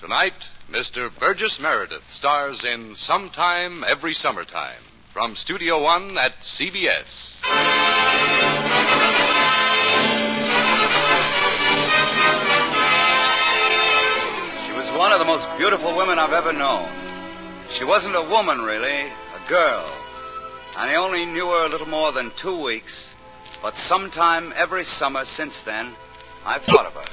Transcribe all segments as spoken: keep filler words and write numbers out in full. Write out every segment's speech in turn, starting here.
Tonight, Mister Burgess Meredith stars in Sometime Every Summertime from Studio One at C B S. She was one of the most beautiful women I've ever known. She wasn't a woman, really, a girl. And I only knew her a little more than two weeks. But sometime every summer since then, I've thought of her.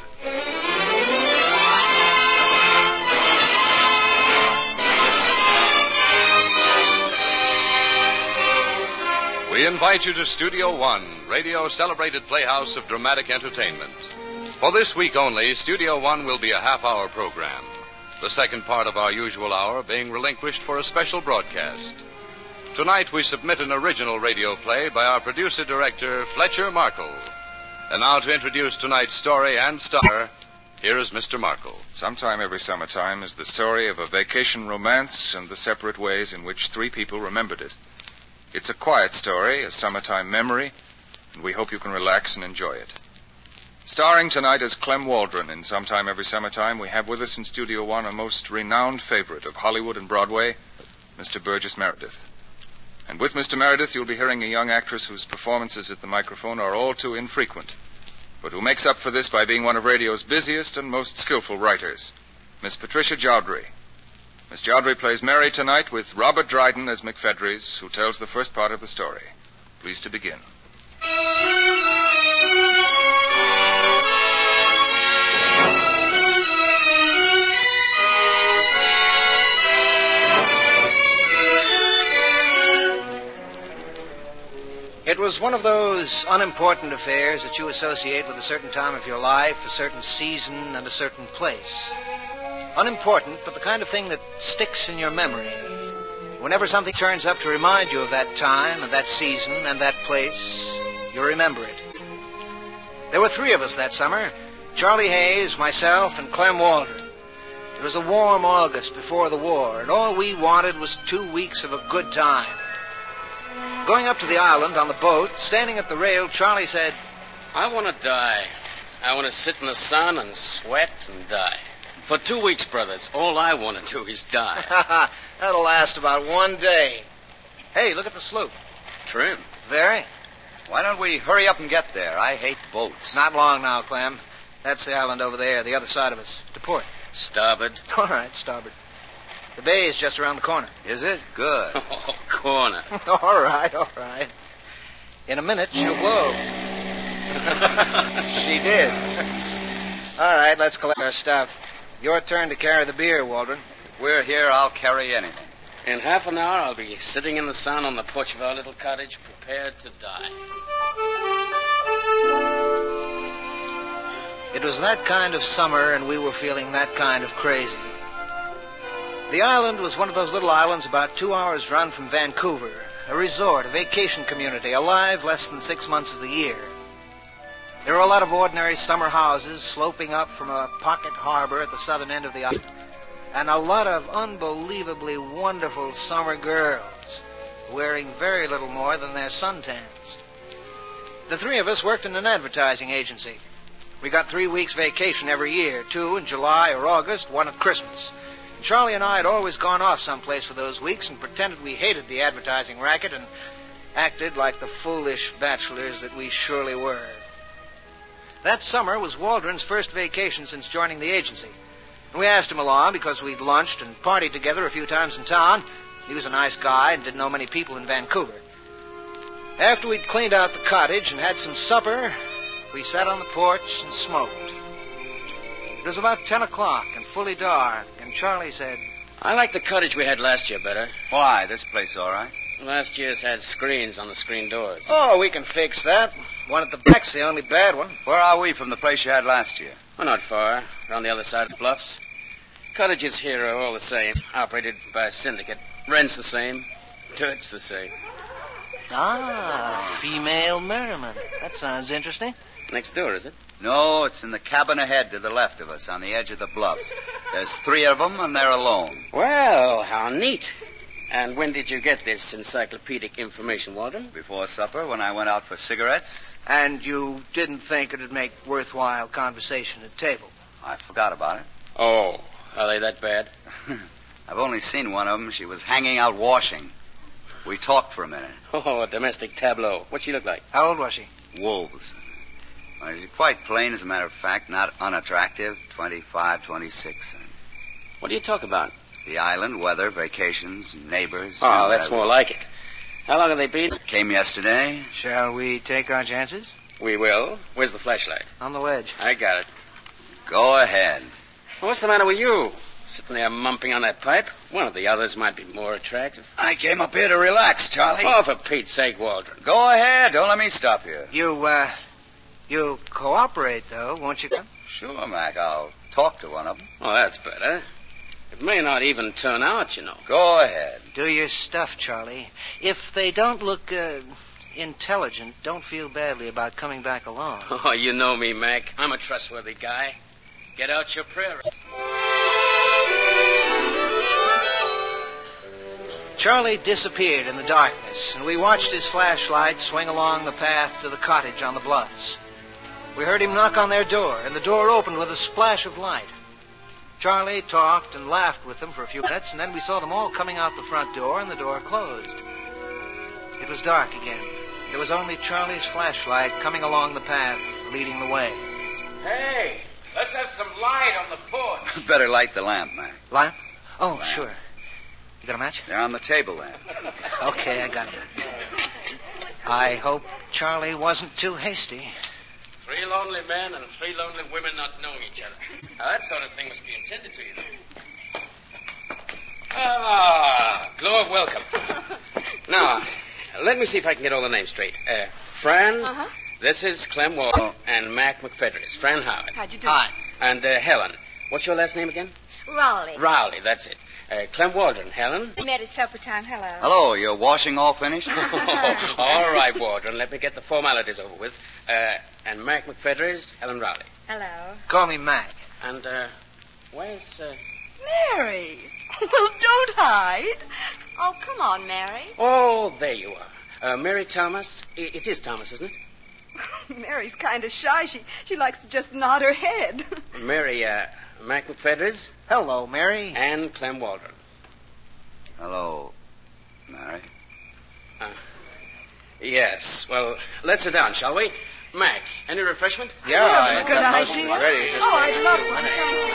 We invite you to Studio One, radio celebrated playhouse of dramatic entertainment. For this week only, Studio One will be a half-hour program, the second part of our usual hour being relinquished for a special broadcast. Tonight we submit an original radio play by our producer-director, Fletcher Markle. And now to introduce tonight's story and star, here is Mister Markle. Sometime Every Summertime is the story of a vacation romance and the separate ways in which three people remembered it. It's a quiet story, a summertime memory, and we hope you can relax and enjoy it. Starring tonight as Clem Waldron in Sometime Every Summertime, we have with us in Studio One a most renowned favorite of Hollywood and Broadway, Mister Burgess Meredith. And with Mister Meredith, you'll be hearing a young actress whose performances at the microphone are all too infrequent, but who makes up for this by being one of radio's busiest and most skillful writers, Miss Patricia Jowdry. Miss Jowdry plays Mary tonight with Robert Dryden as McFedries, who tells the first part of the story. Please to begin. It was one of those unimportant affairs that you associate with a certain time of your life, a certain season, and a certain place. Unimportant, but the kind of thing that sticks in your memory. Whenever something turns up to remind you of that time and that season and that place, you remember it. There were three of us that summer, Charlie Hayes, myself, and Clem Waldron. It was a warm August before the war, and all we wanted was two weeks of a good time. Going up to the island on the boat, standing at the rail, Charlie said, I want to die. I want to sit in the sun and sweat and die. For two weeks, brothers, all I want to do is die. That'll last about one day. Hey, look at the sloop. Trim. Very. Why don't we hurry up and get there? I hate boats. Not long now, Clem. That's the island over there, the other side of us. To port. Starboard. All right, starboard. The bay is just around the corner. Is it? Good. Oh, corner. all right, all right. In a minute, she'll blow. She did. All right, let's collect our stuff. Your turn to carry the beer, Waldron. If we're here, I'll carry anything. In half an hour, I'll be sitting in the sun on the porch of our little cottage, prepared to die. It was that kind of summer, and we were feeling that kind of crazy. The island was one of those little islands about two hours' run from Vancouver, a resort, a vacation community, alive less than six months of the year. There were a lot of ordinary summer houses sloping up from a pocket harbor at the southern end of the island, and a lot of unbelievably wonderful summer girls wearing very little more than their suntans. The three of us worked in an advertising agency. We got three weeks' vacation every year, two in July or August, one at Christmas. And Charlie and I had always gone off someplace for those weeks and pretended we hated the advertising racket and acted like the foolish bachelors that we surely were. That summer was Waldron's first vacation since joining the agency. And we asked him along because we'd lunched and partied together a few times in town. He was a nice guy and didn't know many people in Vancouver. After we'd cleaned out the cottage and had some supper, we sat on the porch and smoked. It was about ten o'clock and fully dark, and Charlie said, I like the cottage we had last year better. Why? This place all right? Last year's had screens on the screen doors. Oh, we can fix that. One at the back's the only bad one. Where are we from the place you had last year? Well, not far. Around the other side of the bluffs. Cottages here are all the same. Operated by a syndicate. Rent's the same. Dirt's the same. Ah, female merriment. That sounds interesting. Next door, is it? No, it's in the cabin ahead to the left of us, on the edge of the bluffs. There's three of them, and they're alone. Well, how neat. And when did you get this encyclopedic information, Waldron? Before supper, when I went out for cigarettes. And you didn't think it'd make worthwhile conversation at table? I forgot about it. Oh, Are they that bad? I've only seen one of them. She was hanging out washing. We talked for a minute. Oh, a domestic tableau. What'd she look like? How old was she? Wolves. Well, she's quite plain, as a matter of fact, not unattractive. twenty-five, twenty-six. What do you talk about? The island, weather, vacations, neighbors. Oh, and, that's uh, more like it. How long have they been? Came yesterday. Shall we take our chances? We will. Where's the flashlight? On the ledge. I got it. Go ahead. Well, what's the matter with you? Sitting there mumping on that pipe? One of the others might be more attractive. I came up here to relax, Charlie. Oh, for Pete's sake, Waldron. Go ahead. Don't let me stop you. You, uh, you'll cooperate, though, won't you, Clem? Sure, Mac. I'll talk to one of them. Oh, that's better. It may not even turn out, you know. Go ahead. Do your stuff, Charlie. If they don't look, uh, intelligent, don't feel badly about coming back alone. Oh, you know me, Mac. I'm a trustworthy guy. Get out your prayers. Charlie disappeared in the darkness, and we watched his flashlight swing along the path to the cottage on the bluffs. We heard him knock on their door, and the door opened with a splash of light. Charlie talked and laughed with them for a few minutes, and then we saw them all coming out the front door, and the door closed. It was dark again. There was only Charlie's flashlight coming along the path, leading the way. Hey, let's have some light on the porch. Better light the lamp, Mac. Lamp? Oh, sure. You got a match? They're on the table there. Okay, I got it. I hope Charlie wasn't too hasty. Three lonely men and three lonely women not knowing each other. Now, that sort of thing must be intended to you, though. Ah, glow of welcome. Now, let me see if I can get all the names straight. Uh, Fran, Uh-huh. this is Clem Waldron, and Mac McFedries. Fran Howard. How'd you do? Hi. And uh, Helen. What's your last name again? Raleigh. Rowley, that's it. Uh, Clem Waldron. Helen? We met at supper time. Hello. Hello, your washing all finished? All right, Waldron. Let me get the formalities over with. Uh, and Mac McFedries, Helen Rowley. Hello. Call me Mac. And, uh, where's, uh... Mary. Well, don't hide. Oh, come on, Mary. Oh, there you are. Uh, Mary Thomas. I- it is Thomas, isn't it? Mary's kind of shy. She she likes to just nod her head. Mary, uh, Mac McFedries Hello, Mary. and Clem Waldron. Hello, Mary. Uh, yes. Well, let's sit down, shall we? Mac, any refreshment? Yeah, Well, I good got idea. most ready. Just Oh, wait I'd a love few one.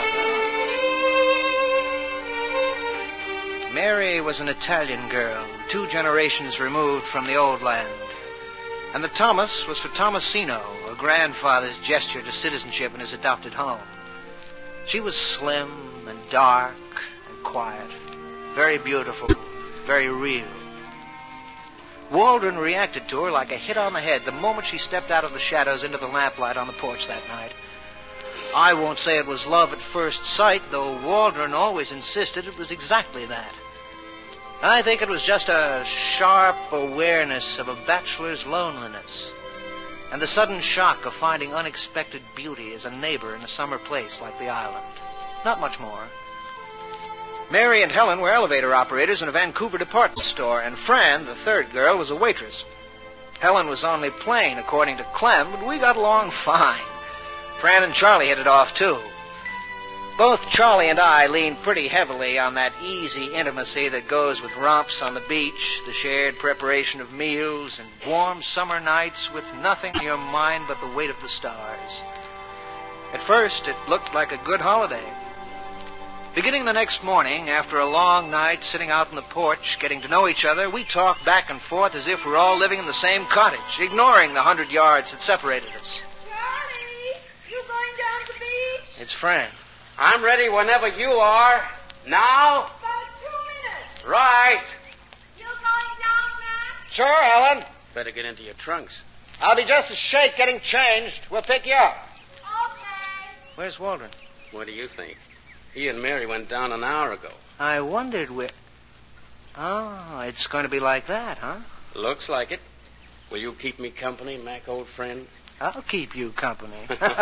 minutes. Mary was an Italian girl, two generations removed from the old land. And the Thomas was for Thomasino, a grandfather's gesture to citizenship in his adopted home. She was slim and dark and quiet, very beautiful, very real. Waldron reacted to her like a hit on the head the moment she stepped out of the shadows into the lamplight on the porch that night. I won't say it was love at first sight, though Waldron always insisted it was exactly that. I think it was just a sharp awareness of a bachelor's loneliness and the sudden shock of finding unexpected beauty as a neighbor in a summer place like the island. Not much more. Mary and Helen were elevator operators in a Vancouver department store, and Fran, the third girl, was a waitress. Helen was only plain, according to Clem, but we got along fine. Fran and Charlie hit it off, too. Both Charlie and I leaned pretty heavily on that easy intimacy that goes with romps on the beach, the shared preparation of meals, and warm summer nights with nothing in your mind but the weight of the stars. At first, it looked like a good holiday. Beginning the next morning, after a long night sitting out on the porch, getting to know each other, we talked back and forth as if we were all living in the same cottage, ignoring the hundred yards that separated us. Charlie, you going down to the beach? It's Fran. I'm ready whenever you are. Now? About two minutes. Right. You going down, Matt? Sure, Helen. Better get into your trunks. I'll be just a shake getting changed. We'll pick you up. Okay. Where's Waldron? What do you think? He and Mary went down an hour ago. I wondered where... Oh, it's going to be like that, huh? Looks like it. Will you keep me company, Mac, old friend? I'll keep you company.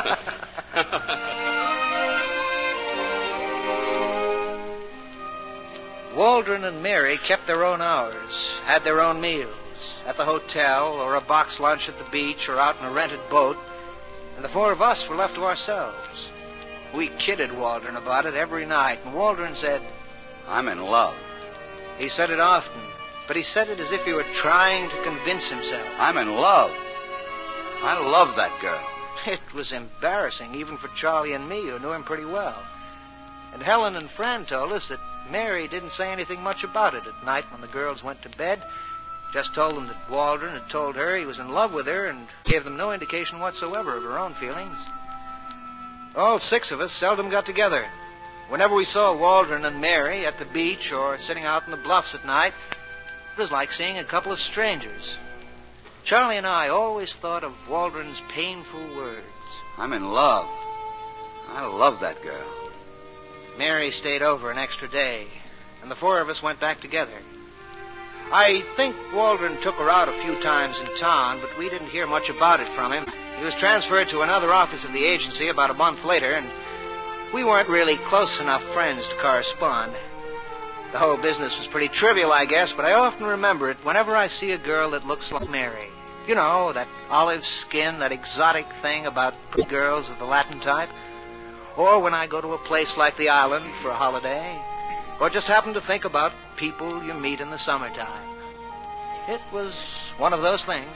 Waldron and Mary kept their own hours, had their own meals, at the hotel or a box lunch at the beach or out in a rented boat, and the four of us were left to ourselves. We kidded Waldron about it every night, and Waldron said, I'm in love. He said it often, but he said it as if he were trying to convince himself. I'm in love. I love that girl. It was embarrassing, even for Charlie and me, who knew him pretty well. And Helen and Fran told us that Mary didn't say anything much about it at night when the girls went to bed. Just told them that Waldron had told her he was in love with her and gave them no indication whatsoever of her own feelings. All six of us seldom got together. Whenever we saw Waldron and Mary at the beach or sitting out in the bluffs at night, it was like seeing a couple of strangers. Charlie and I always thought of Waldron's painful words. I'm in love. I love that girl. Mary stayed over an extra day, and the four of us went back together. I think Waldron took her out a few times in town, but we didn't hear much about it from him. He was transferred to another office of the agency about a month later, and we weren't really close enough friends to correspond. The whole business was pretty trivial, I guess, but I often remember it whenever I see a girl that looks like Mary. You know, that olive skin, that exotic thing about pretty girls of the Latin type. Or when I go to a place like the island for a holiday. Or just happen to think about people you meet in the summertime. It was one of those things.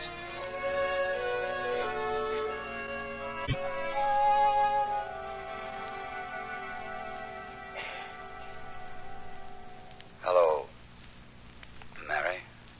Hello, Mary.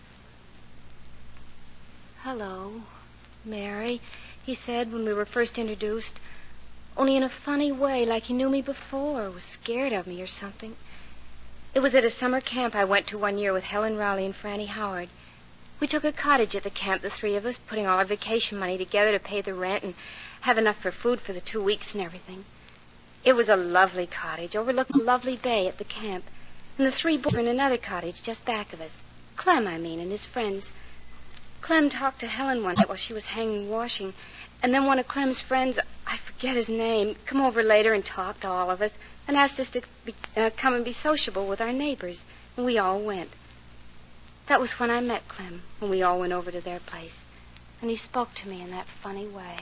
Hello, Mary, he said when we were first introduced. Only in a funny way, like he knew me before, or was scared of me or something. It was at a summer camp I went to one year with Helen Rowley and Franny Howard. We took a cottage at the camp, the three of us, putting all our vacation money together to pay the rent and have enough for food for the two weeks and everything. It was a lovely cottage, overlooking a lovely bay at the camp. And the three boys were in another cottage just back of us. Clem, I mean, and his friends. Clem talked to Helen one night while she was hanging washing, and then one of Clem's friends, I forget his name, come over later and talked to all of us and asked us to be, uh, come and be sociable with our neighbors, and we all went. That was when I met Clem, when we all went over to their place, and he spoke to me in that funny way.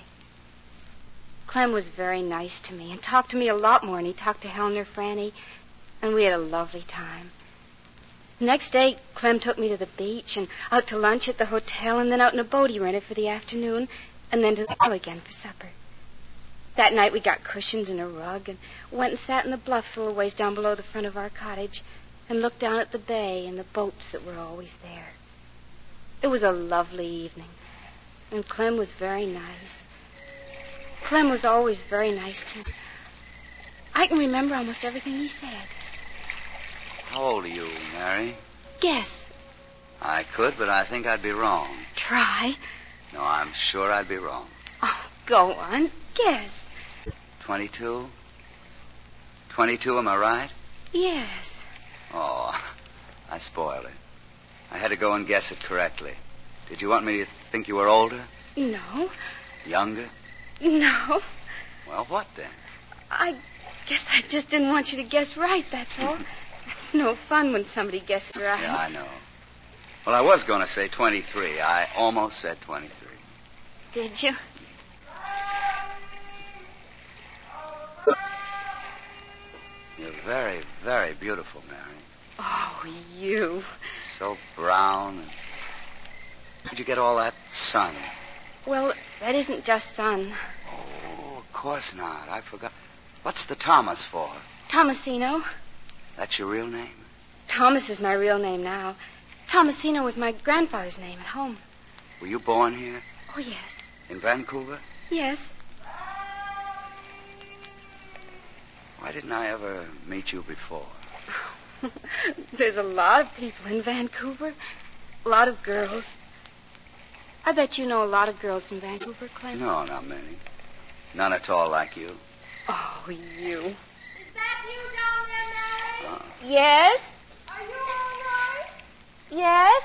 Clem was very nice to me and talked to me a lot more than he talked to Helen or Franny, and we had a lovely time. The next day, Clem took me to the beach and out to lunch at the hotel and then out in a boat he rented for the afternoon and then to the hotel again for supper. That night we got cushions and a rug and went and sat in the bluffs a little ways down below the front of our cottage and looked down at the bay and the boats that were always there. It was a lovely evening, and Clem was very nice. Clem was always very nice to me. I can remember almost everything he said. How old are you, Mary? Guess. I could, but I think I'd be wrong. Try. No, I'm sure I'd be wrong. Oh, go on. Guess. Twenty-two? Twenty-two, am I right? Yes. Oh, I spoiled it. I had to go and guess it correctly. Did you want me to think you were older? No. Younger? No. Well, what then? I guess I just didn't want you to guess right, that's all. It's no fun when somebody guesses right. Yeah, I know. Well, I was going to say twenty-three. I almost said twenty-three. Did you? You're very, very beautiful, Mary. Oh, you. So brown. And... Where'd you get all that sun? Well, that isn't just sun. Oh, of course not. I forgot. What's the Thomas for? Thomasino. That's your real name? Thomas is my real name now. Thomasino was my grandfather's name at home. Were you born here? Oh, yes. In Vancouver? Yes. Why didn't I ever meet you before? There's a lot of people in Vancouver. A lot of girls. I bet you know a lot of girls in Vancouver, Clem. No, not many. None at all like you. Oh, you. Is that you down there, Mary? Oh. Yes? Are you all right? Yes?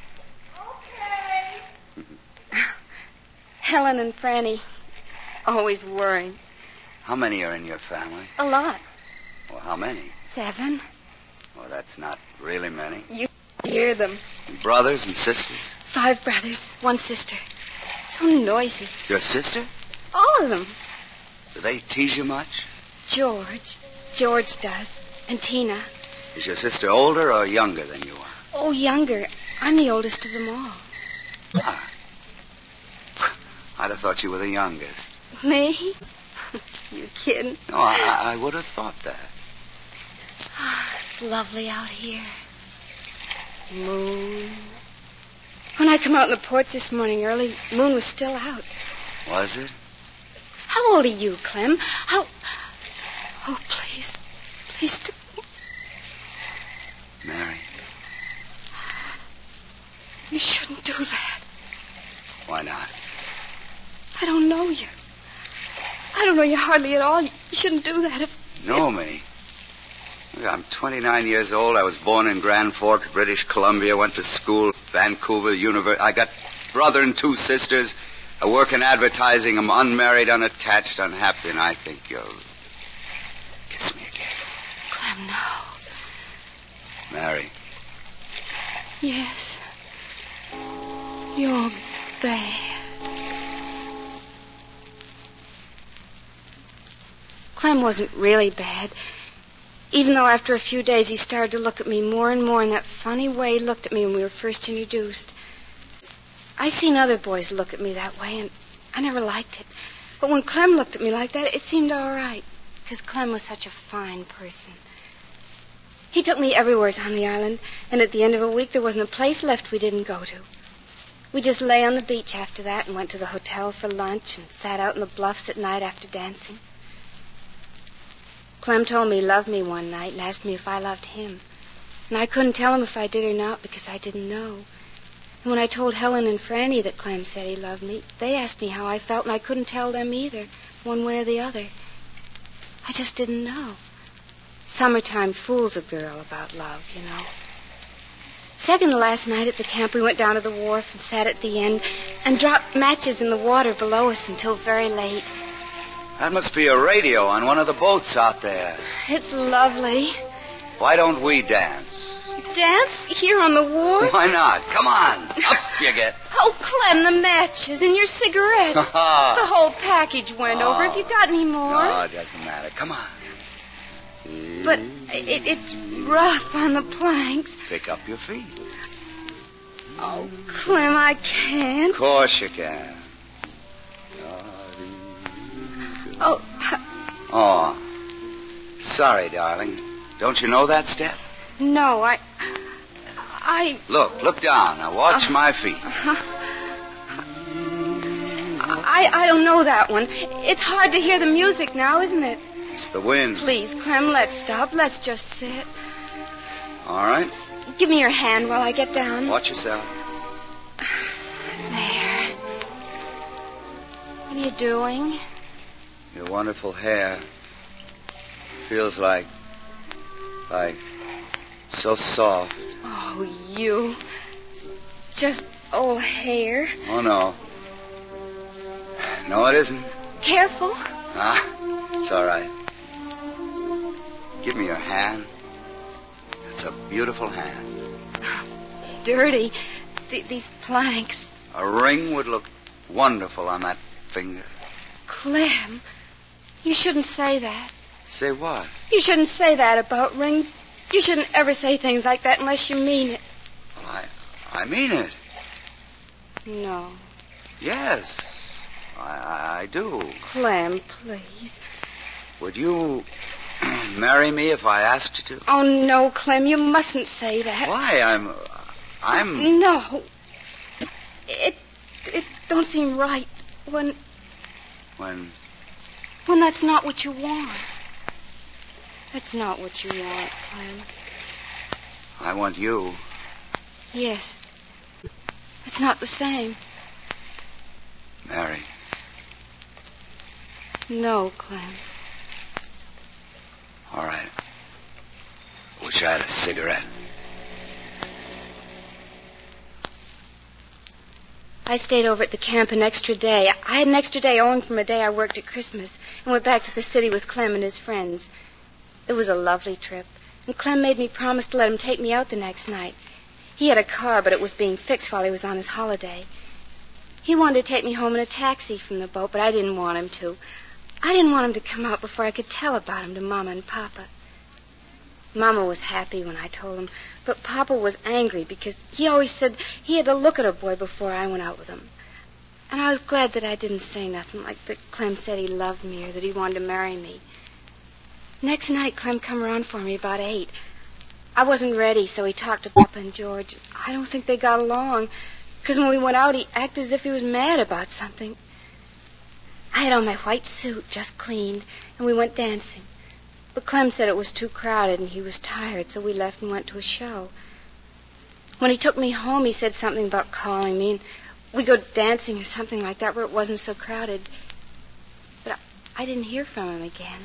Okay. Helen and Franny. Always worrying. How many are in your family? A lot. Well, how many? Seven. Well, that's not really many. You hear them. Brothers and sisters? Five brothers, one sister. So noisy. Your sister? All of them. Do they tease you much? George. George does. And Tina. Is your sister older or younger than you are? Oh, younger. I'm the oldest of them all. Ah. I'd have thought you were the youngest. Me? You kidding? No, I, I would have thought that. Oh, it's lovely out here. Moon. When I come out on the porch this morning early, moon was still out. Was it? How old are you, Clem? How... Oh, please. Please do. Mary. You shouldn't do that. Why not? I don't know you. I don't know you hardly at all. You shouldn't do that if... Know me? I'm twenty-nine years old. I was born in Grand Forks, British Columbia. Went to school, Vancouver University. I got brother and two sisters. I work in advertising. I'm unmarried, unattached, unhappy, and I think you'll kiss me again. Clem, no. Mary. Yes. You're bad. Clem wasn't really bad. Even though after a few days he started to look at me more and more in that funny way he looked at me when we were first introduced. I seen other boys look at me that way, and I never liked it. But when Clem looked at me like that, it seemed all right, because Clem was such a fine person. He took me everywhere on the island, and at the end of a week there wasn't a place left we didn't go to. We just lay on the beach after that and went to the hotel for lunch and sat out in the bluffs at night after dancing. Clem told me he loved me one night and asked me if I loved him. And I couldn't tell him if I did or not because I didn't know. And when I told Helen and Franny that Clem said he loved me, they asked me how I felt, and I couldn't tell them either, one way or the other. I just didn't know. Summertime fools a girl about love, you know. Second to last night at the camp, we went down to the wharf and sat at the end and dropped matches in the water below us until very late. That must be a radio on one of the boats out there. It's lovely. Why don't we dance? Dance? Here on the wharf? Why not? Come on. Up you get. Oh, Clem, the matches and your cigarettes. The whole package went Oh. over. Have you got any more? No, it doesn't matter. Come on. But it, it's rough on the planks. Pick up your feet. Oh, Clem, I can't. Of course you can. Oh, Oh, sorry, darling. Don't you know that step? no, I... I... Look, look down. Now watch Uh, my feet. I, I don't know that one. It's hard to hear the music now, isn't it? It's the wind. Please, Clem, let's stop. Let's just sit. All right. Give me your hand while I get down. Watch yourself. There. What are you doing? Your wonderful hair feels like, like, so soft. Oh, you. It's just old hair. Oh, no. No, it isn't. Careful. Ah, it's all right. Give me your hand. It's a beautiful hand. Dirty. Th- these planks. A ring would look wonderful on that finger. Clem, you shouldn't say that. Say what? You shouldn't say that about rings. You shouldn't ever say things like that unless you mean it. Well, I, I mean it. No. Yes, I, I, I do. Clem, please. Would you marry me if I asked you to? Oh, no, Clem, you mustn't say that. Why? I'm, I'm. No. It, it don't seem right when, When? when that's not what you want. That's not what you want, Clem. I want you. Yes. It's not the same. Mary. No, Clem. All right. Wish I had a cigarette. I stayed over at the camp an extra day. I had an extra day owing from a day I worked at Christmas and went back to the city with Clem and his friends. It was a lovely trip, and Clem made me promise to let him take me out the next night. He had a car, but it was being fixed while he was on his holiday. He wanted to take me home in a taxi from the boat, but I didn't want him to. I didn't want him to come out before I could tell about him to Mama and Papa. Mama was happy when I told him, but Papa was angry because he always said he had to look at a boy before I went out with him. And I was glad that I didn't say nothing, like that Clem said he loved me or that he wanted to marry me. Next night, Clem come around for me about eight. I wasn't ready, so he talked to Papa and George. I don't think they got along, because when we went out, he acted as if he was mad about something. I had on my white suit, just cleaned, and we went dancing. But Clem said it was too crowded and he was tired, so we left and went to a show. When he took me home, he said something about calling me, and we'd go dancing or something like that where it wasn't so crowded. But I, I didn't hear from him again.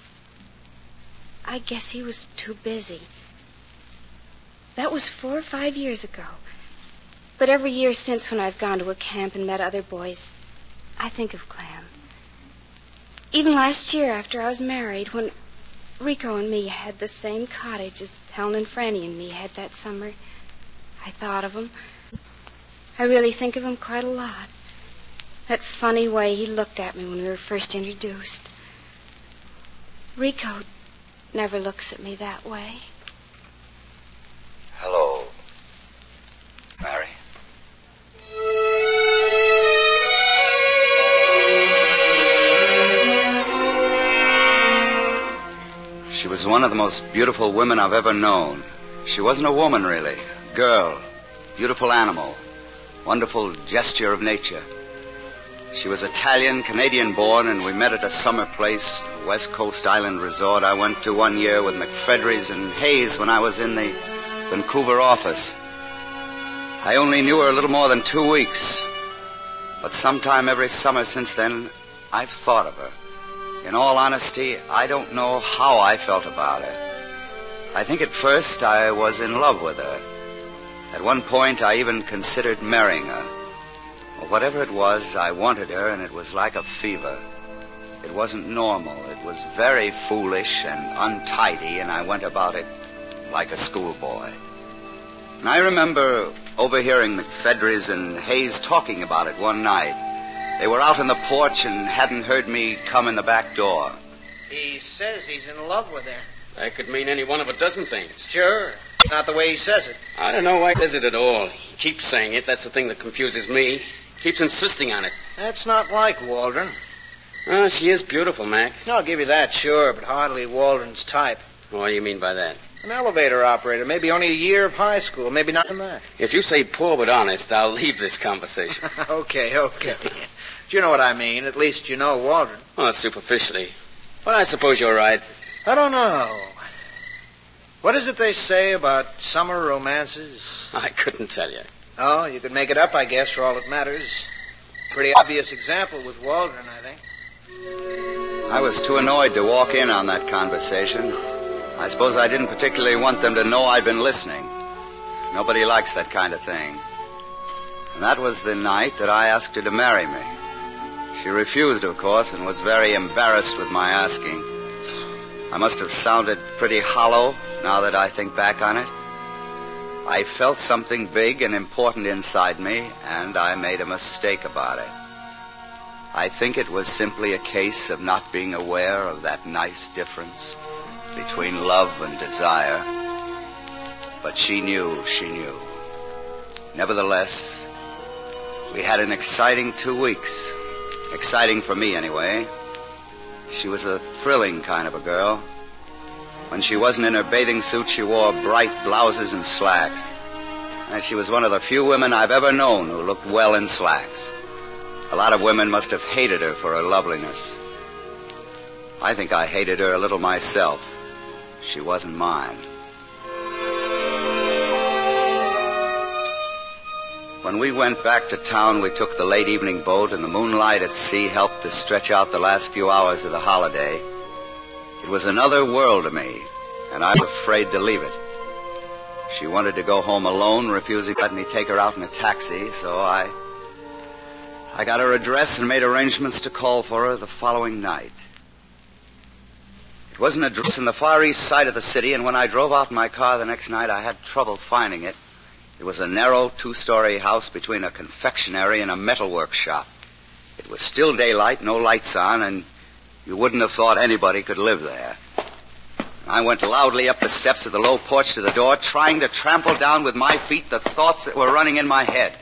I guess he was too busy. That was four or five years ago. But every year since, when I've gone to a camp and met other boys, I think of Clem. Even last year, after I was married, when Rico and me had the same cottage as Helen and Franny and me had that summer, I thought of him. I really think of him quite a lot. That funny way he looked at me when we were first introduced. Rico never looks at me that way. Hello, Mary. She was one of the most beautiful women I've ever known. She wasn't a woman, really. Girl. Beautiful animal. Wonderful gesture of nature. She was Italian, Canadian-born, and we met at a summer place, West Coast Island Resort I went to one year with McFedries and Hayes when I was in the Vancouver office. I only knew her a little more than two weeks. But sometime every summer since then, I've thought of her. In all honesty, I don't know how I felt about her. I think at first I was in love with her. At one point, I even considered marrying her. Well, whatever it was, I wanted her, and it was like a fever. It wasn't normal. It was very foolish and untidy, and I went about it like a schoolboy. And I remember overhearing McFedries and Hayes talking about it one night. They were out on the porch and hadn't heard me come in the back door. He says he's in love with her. That could mean any one of a dozen things. Sure. Not the way he says it. I don't know why he says it at all. He keeps saying it. That's the thing that confuses me. Keeps insisting on it. That's not like Waldron. Oh, she is beautiful, Mac. I'll give you that, sure, but hardly Waldron's type. What do you mean by that? An elevator operator, maybe only a year of high school, maybe not in that. If you say poor but honest, I'll leave this conversation. okay, okay. Do you know what I mean? At least you know Waldron. Oh, superficially. But I suppose you're right. I don't know. What is it they say about summer romances? I couldn't tell you. Oh, you could make it up, I guess, for all it matters. Pretty obvious example with Waldron, I think. I was too annoyed to walk in on that conversation. I suppose I didn't particularly want them to know I'd been listening. Nobody likes that kind of thing. And that was the night that I asked her to marry me. She refused, of course, and was very embarrassed with my asking. I must have sounded pretty hollow now that I think back on it. I felt something big and important inside me, and I made a mistake about it. I think it was simply a case of not being aware of that nice difference between love and desire. But she knew, she knew. Nevertheless, we had an exciting two weeks. Exciting for me, anyway. She was a thrilling kind of a girl. When she wasn't in her bathing suit, she wore bright blouses and slacks. And she was one of the few women I've ever known who looked well in slacks. A lot of women must have hated her for her loveliness. I think I hated her a little myself. She wasn't mine. When we went back to town, we took the late evening boat, and the moonlight at sea helped to stretch out the last few hours of the holiday. It was another world to me, and I was afraid to leave it. She wanted to go home alone, refusing to let me take her out in a taxi, so I... I got her address and made arrangements to call for her the following night. It was an address in the far east side of the city, and when I drove out in my car the next night, I had trouble finding it. It was a narrow two-story house between a confectionery and a metal workshop. It was still daylight, no lights on, and You wouldn't have thought anybody could live there. I went loudly up the steps of the low porch to the door, trying to trample down with my feet the thoughts that were running in my head.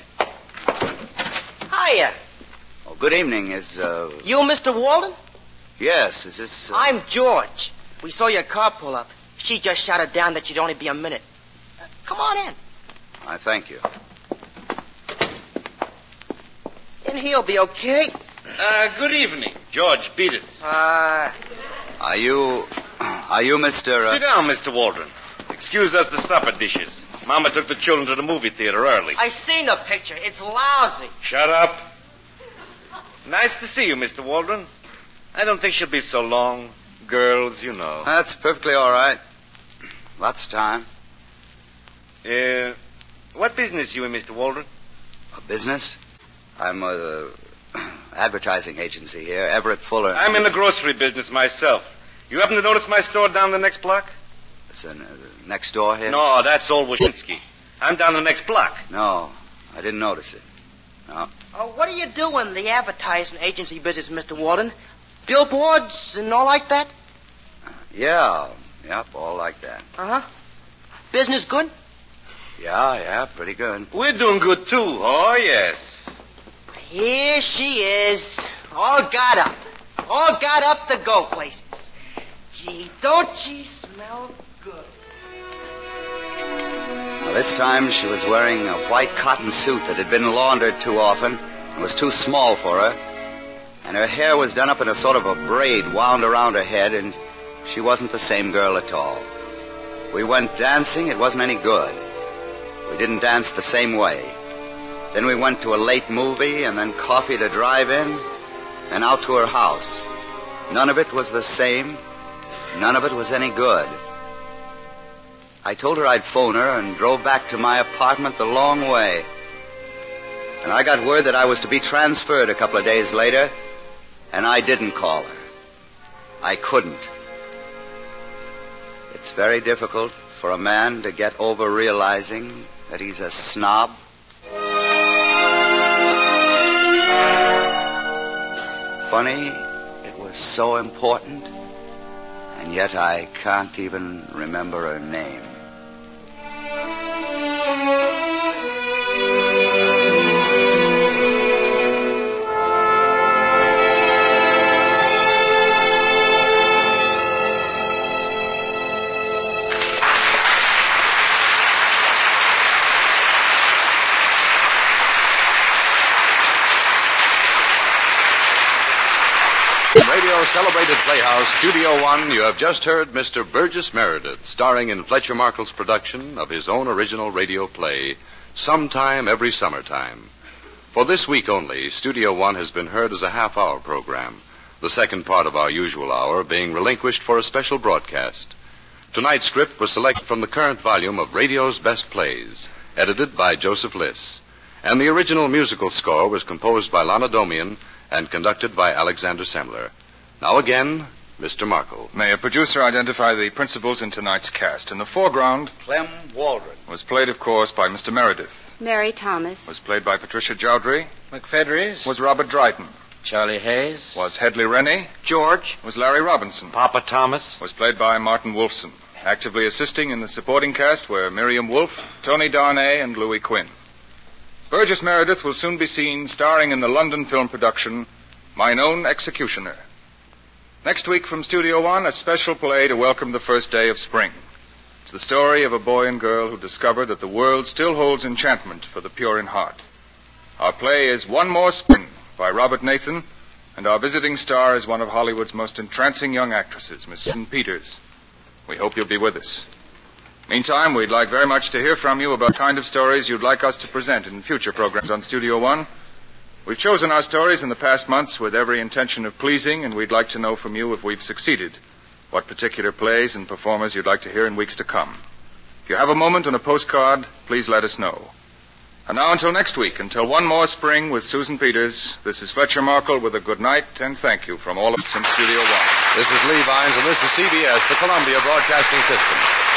Hiya. Oh, good evening. Is, uh... You Mister Walden? Yes, is this... Uh... I'm George. We saw your car pull up. She just shouted down that you'd only be a minute. Uh, come on in. I thank you. In here'll be okay. Uh, good evening. George, beat it. Uh... Are you... Are you Mister Uh... Sit down, Mister Waldron. Excuse us the supper dishes. Mama took the children to the movie theater early. I seen the picture. It's lousy. Shut up. Nice to see you, Mister Waldron. I don't think she'll be so long. Girls, you know. That's perfectly all right. Lots of time. Uh, what business you in, Mister Waldron? A business? I'm a uh, advertising agency here, Everett Fuller. I'm in the grocery business myself. You happen to notice my store down the next block? It's in, uh, next door here? No, that's old Wyszynski. I'm down the next block. No, I didn't notice it. No. Oh, what do you do in the advertising agency business, Mister Walden? Billboards and all like that? Yeah, yep, all like that. Uh-huh. Business good? Yeah, yeah, pretty good. We're doing good, too. Oh, yes. Here she is, all got up. All got up to go places. Gee, don't she smell good? Now, this time she was wearing a white cotton suit that had been laundered too often and was too small for her. And her hair was done up in a sort of a braid wound around her head, and she wasn't the same girl at all. We went dancing. It wasn't any good. We didn't dance the same way. Then we went to a late movie, and then coffee to drive in, and out to her house. None of it was the same. None of it was any good. I told her I'd phone her and drove back to my apartment the long way. And I got word that I was to be transferred a couple of days later, and I didn't call her. I couldn't. It's very difficult for a man to get over realizing that he's a snob. Funny, it was so important, and yet I can't even remember her name. Radio Celebrated Playhouse, Studio One, you have just heard Mister Burgess Meredith, starring in Fletcher Markle's production of his own original radio play, Sometime Every Summertime. For this week only, Studio One has been heard as a half-hour program, the second part of our usual hour being relinquished for a special broadcast. Tonight's script was selected from the current volume of Radio's Best Plays, edited by Joseph Liss, and the original musical score was composed by Lana Domian and conducted by Alexander Semler. Now again, Mister Markle. May a producer identify the principals in tonight's cast? In the foreground, Clem Waldron was played, of course, by Mister Meredith. Mary Thomas. Was played by Patricia Jowdry. McFedries. Was Robert Dryden. Charlie Hayes. Was Hedley Rennie. George. Was Larry Robinson. Papa Thomas. Was played by Martin Wolfson. Actively assisting in the supporting cast were Miriam Wolfe, Tony Darnay, and Louis Quinn. Burgess Meredith will soon be seen starring in the London film production Mine Own Executioner. Next week from Studio One, a special play to welcome the first day of spring. It's the story of a boy and girl who discover that the world still holds enchantment for the pure in heart. Our play is One More Spring by Robert Nathan, and our visiting star is one of Hollywood's most entrancing young actresses, Miss Susan Peters. We hope you'll be with us. Meantime, we'd like very much to hear from you about the kind of stories you'd like us to present in future programs on Studio One. We've chosen our stories in the past months with every intention of pleasing, and we'd like to know from you if we've succeeded, what particular plays and performers you'd like to hear in weeks to come. If you have a moment on a postcard, please let us know. And now until next week, until One More Spring with Susan Peters, this is Fletcher Markle with a good night and thank you from all of us in Studio One. This is Lee Vines, and this is C B S, the Columbia Broadcasting System.